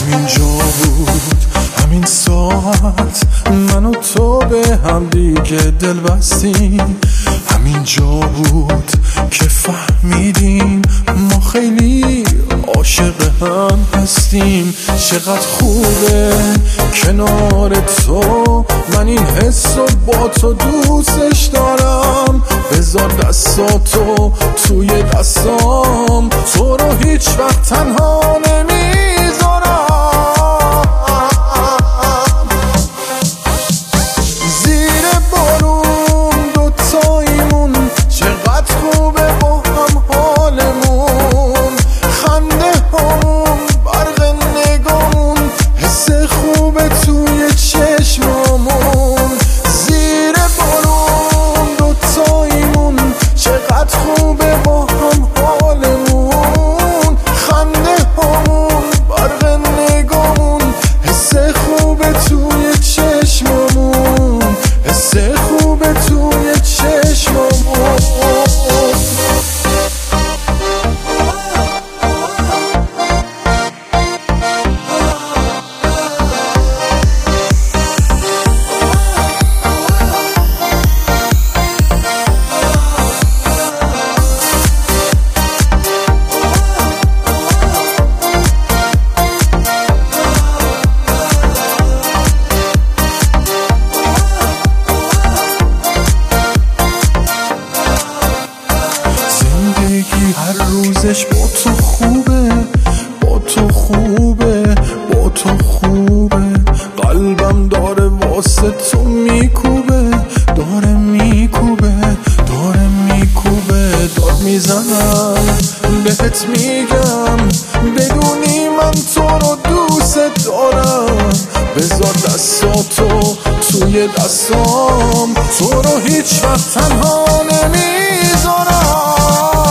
همینجا بود همین ساعت من و تو به هم دیگه دل بستیم. همینجا بود که فهمیدیم ما خیلی عاشق هم هستیم. چقدر خوبه کنار تو، من این حس رو با تو دوستش دارم. بذار دستاتو توی دستام، تو رو هیچ وقت تنها نمیذارم. زیر بارون دوتاییمون چقدر خوبه با هم حالمون. خنده همون برق نگامون، حس خوبه توی چشمامون. زیر بارون دوتاییمون چقدر خوبه با هم حالمون. خنده همون برق نگامون، حس خوبه توی چشمامون. حس خوبه توی چشمامون. هر روزش با تو خوبه، با تو خوبه، با تو خوبه. قلبم داره واسه تو میکوبه، داره میکوبه، داره میکوبه. داد میزنم بهت میگم بدونی من تو رو دوست دارم. بذار دستاتو توی دستام، تو رو هیچ وقت تنها نمیذارم.